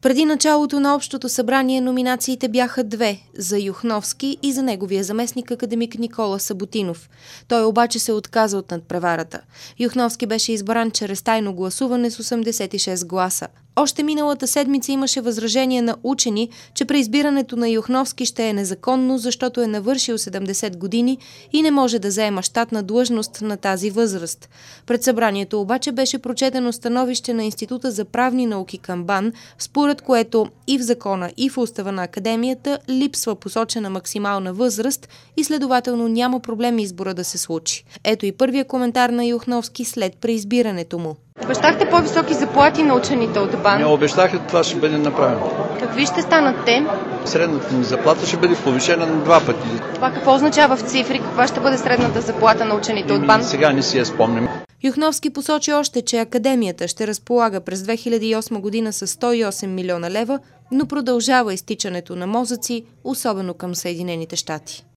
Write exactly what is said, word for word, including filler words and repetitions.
Преди началото на общото събрание номинациите бяха две – за Юхновски и за неговия заместник академик Никола Съботинов. Той обаче се отказа от надпреварата. Юхновски беше избран чрез тайно гласуване с осемдесет и шест гласа. Още миналата седмица имаше възражение на учени, че преизбирането на Юхновски ще е незаконно, защото е навършил седемдесет години и не може да заема щатна длъжност на тази възраст. Пред събранието обаче беше прочетено становище на Института за правни науки към БАН, според което и в закона, и в устава на академията липсва посочена максимална възраст и следователно няма проблем избора да се случи. Ето и първия коментар на Юхновски след преизбирането му. Обещахте по-високи заплати на учените от БАН. Не обещах, това ще бъде направено. Какви ще станат те? Средната ми заплата ще бъде повишена на два пъти. Това какво означава в цифри? Каква ще бъде средната заплата на учените от БАН? Сега не си я спомням. Юхновски посочи още, че академията ще разполага през две хиляди и осма година с сто и осем милиона лева, но продължава изтичането на мозъци, особено към Съединените щати.